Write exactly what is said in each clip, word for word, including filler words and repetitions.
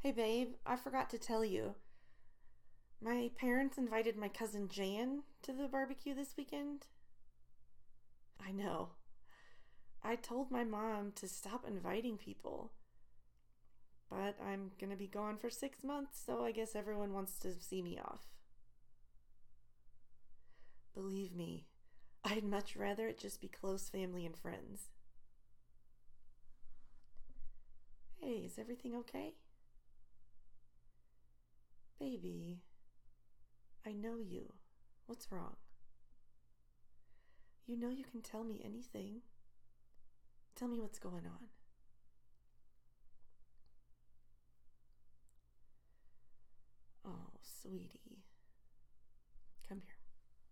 Hey babe, I forgot to tell you. My parents invited my cousin Jan to the barbecue this weekend. I know. I told my mom to stop inviting people. But I'm gonna be gone for six months, so I guess everyone wants to see me off. Believe me, I'd much rather it just be close family and friends. Hey, is everything okay? Baby, I know you. What's wrong? You know you can tell me anything. Tell me what's going on. Oh, sweetie. Come here.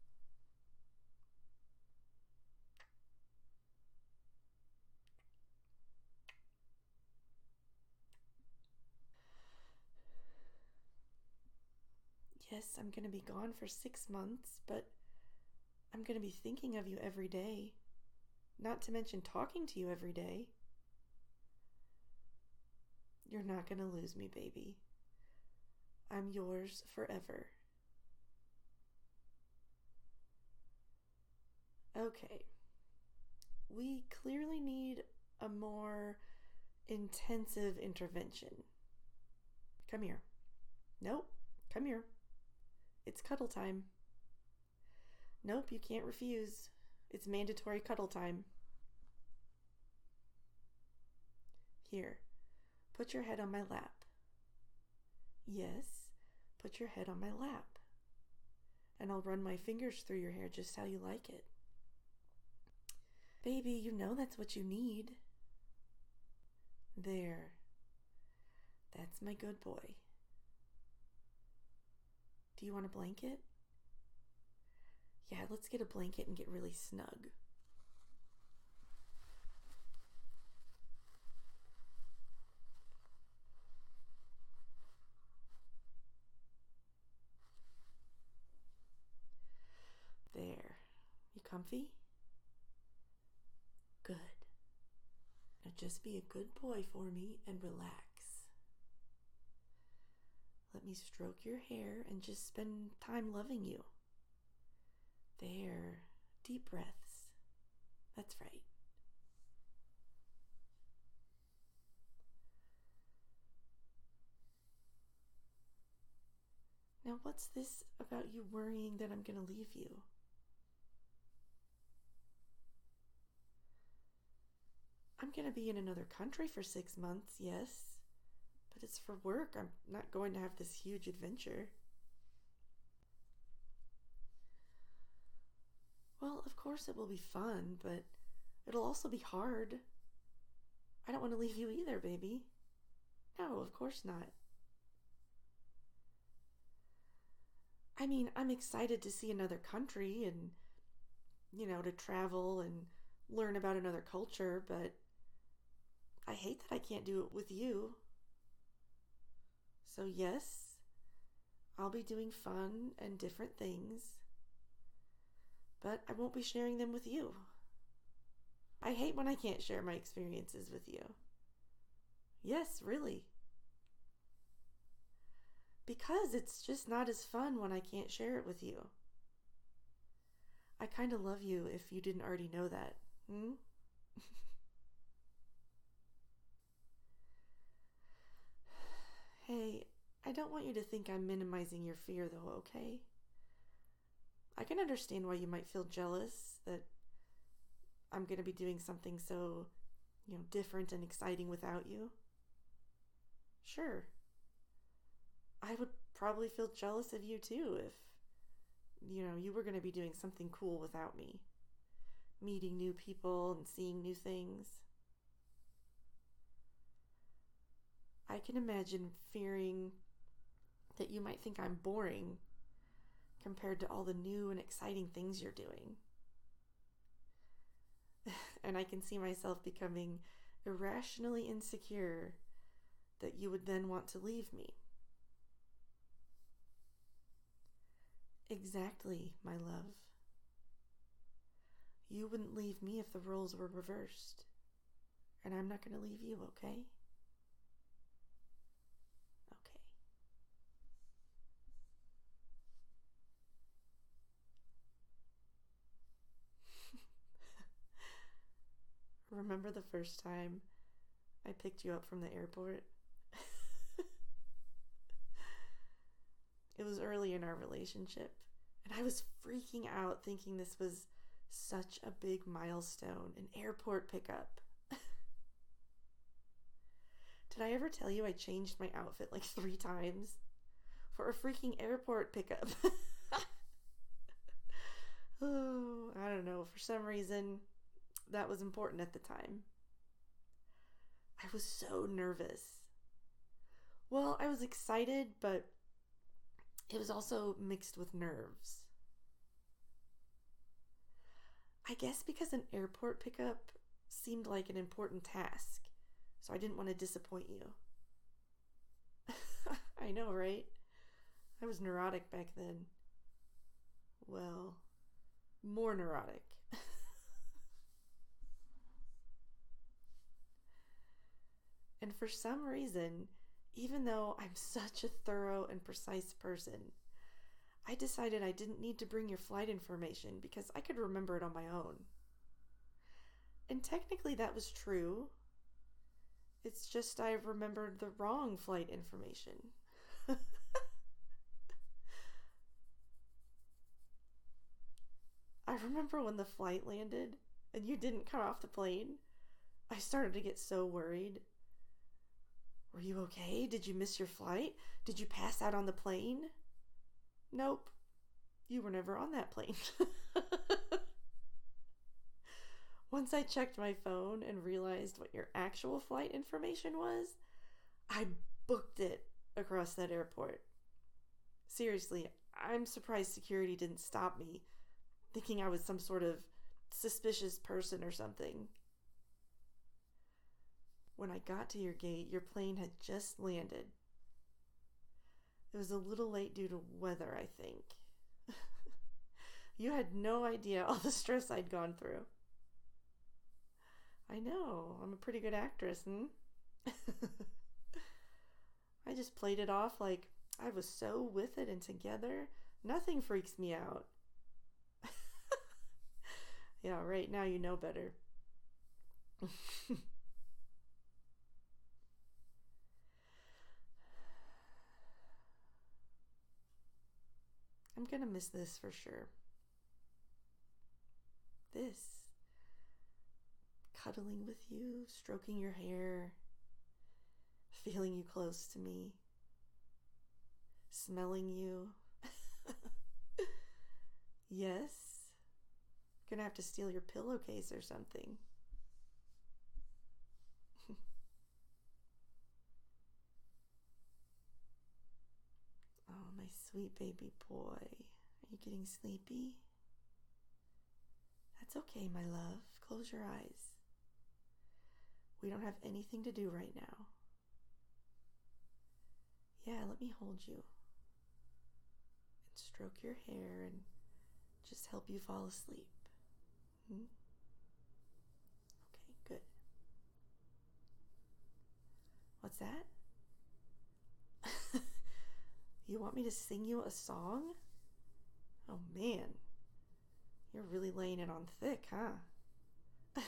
Yes, I'm going to be gone for six months, but I'm going to be thinking of you every day. Not to mention talking to you every day. You're not going to lose me, baby. I'm yours forever. Okay. We clearly need a more intensive intervention. Come here. Nope. Come here. It's cuddle time. Nope, you can't refuse. It's mandatory cuddle time. Here, put your head on my lap. Yes, put your head on my lap. And I'll run my fingers through your hair just how you like it. Baby, you know that's what you need. There. That's my good boy. Do you want a blanket? Yeah, let's get a blanket and get really snug. There. You comfy? Good. Now just be a good boy for me and relax. Let me stroke your hair and just spend time loving you. There. Deep breaths. That's right. Now, what's this about you worrying that I'm going to leave you? I'm going to be in another country for six months, yes. But it's for work. I'm not going to have this huge adventure. Well, of course it will be fun, but it'll also be hard. I don't want to leave you either, baby. No, of course not. I mean, I'm excited to see another country and, you know, to travel and learn about another culture, but I hate that I can't do it with you. So yes, I'll be doing fun and different things, but I won't be sharing them with you. I hate when I can't share my experiences with you. Yes, really. Because it's just not as fun when I can't share it with you. I kind of love you if you didn't already know that. Hmm? Hey, I don't want you to think I'm minimizing your fear though, okay? I can understand why you might feel jealous that I'm going to be doing something so, you know, different and exciting without you. Sure. I would probably feel jealous of you too if, you know, you were going to be doing something cool without me. Meeting new people and seeing new things. I can imagine fearing that you might think I'm boring compared to all the new and exciting things you're doing. And I can see myself becoming irrationally insecure that you would then want to leave me. Exactly, my love. You wouldn't leave me if the roles were reversed. And I'm not going to leave you, okay? Remember the first time I picked you up from the airport? It was early in our relationship, and I was freaking out thinking this was such a big milestone, an airport pickup. Did I ever tell you I changed my outfit like three times for a freaking airport pickup? Oh, I don't know. For some reason, that was important at the time. I was so nervous. Well, I was excited, but it was also mixed with nerves. I guess because an airport pickup seemed like an important task, so I didn't want to disappoint you. I know, right? I was neurotic back then. Well, more neurotic. And for some reason, even though I'm such a thorough and precise person, I decided I didn't need to bring your flight information because I could remember it on my own. And technically that was true. It's just I remembered the wrong flight information. I remember when the flight landed and you didn't come off the plane. I started to get so worried. Were you okay? Did you miss your flight? Did you pass out on the plane? Nope. You were never on that plane. Once I checked my phone and realized what your actual flight information was, I booked it across that airport. Seriously, I'm surprised security didn't stop me, thinking I was some sort of suspicious person or something. When I got to your gate, your plane had just landed. It was a little late due to weather, I think. You had no idea all the stress I'd gone through. I know, I'm a pretty good actress, hmm? I just played it off like I was so with it and together, nothing freaks me out. Yeah, right, now you know better. I'm gonna miss this for sure. This. Cuddling with you, stroking your hair, feeling you close to me, smelling you. Yes. Gonna have to steal your pillowcase or something. Oh, my sweet baby boy. Are you getting sleepy? That's okay, my love. Close your eyes. We don't have anything to do right now. Yeah, let me hold you and stroke your hair and just help you fall asleep. Hmm? Okay, good. What's that? You want me to sing you a song? Oh man, you're really laying it on thick, huh?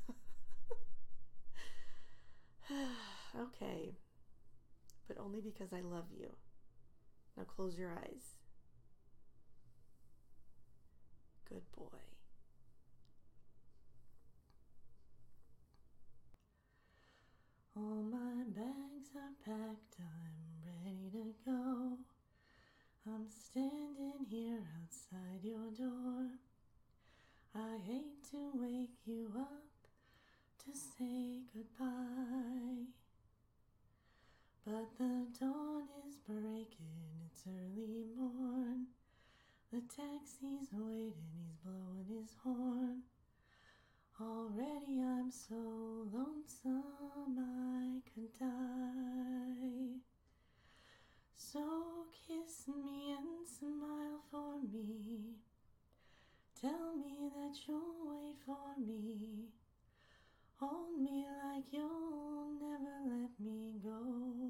Okay, but only because I love you. Now close your eyes. Good boy. All my bags are packed, I'm ready to go. I'm standing here outside your door. I hate to wake you up to say goodbye, but the dawn is breaking, it's early morn. The taxi's waiting, he's blowing his horn. Already I'm so lonesome I could die. So kiss me and smile for me. Tell me that you'll wait for me. Hold me like you'll never let me go.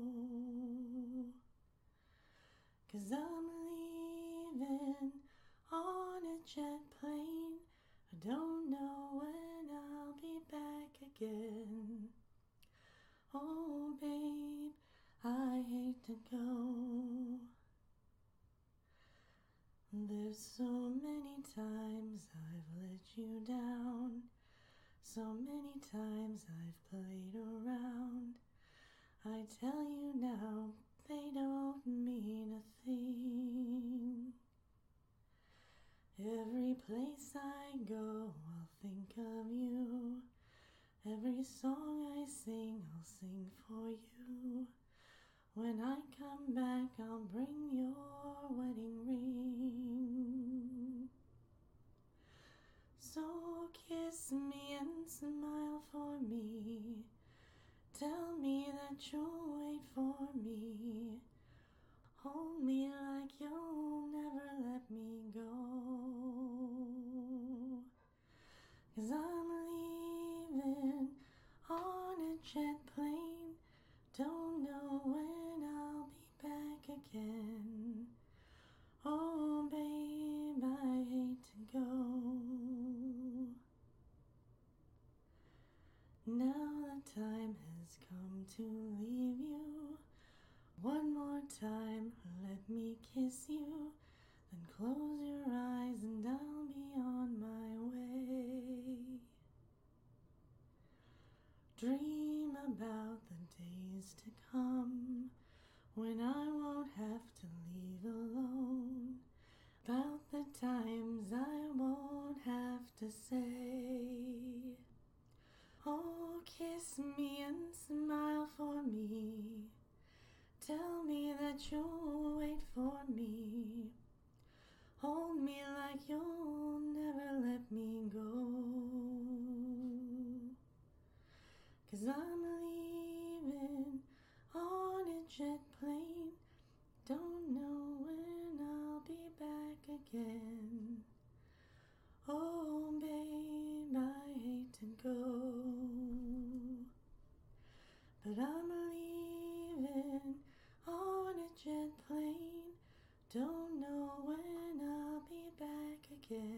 'Cause I'm leaving on a jet plane. I don't know when I'll be back again. So many times I've played around, I tell you now, they don't mean a thing. Every place I go, I'll think of you. Every song I sing, I'll sing for you. When I come back, I'll bring your wedding ring. So kiss me and smile for me. Tell me that you'll wait for me. Hold me like you'll never let me go. 'Cause I'm leaving on a jet plane. Don't know when I'll be back again. Oh babe, I hate to go. Now the time has come to leave you. One more time, let me kiss you. Then close your eyes and I'll be on my way. Dream about the days to come, when I won't have to leave alone. About the times I won't have to say, oh, kiss me and smile for me. Tell me that you'll wait for me. Hold me like you'll never let me go. 'Cause I'm leaving on a jet plane. Don't know when I'll be back again. Oh babe, I hate to go, but I'm leaving on a jet plane. Don't know when I'll be back again.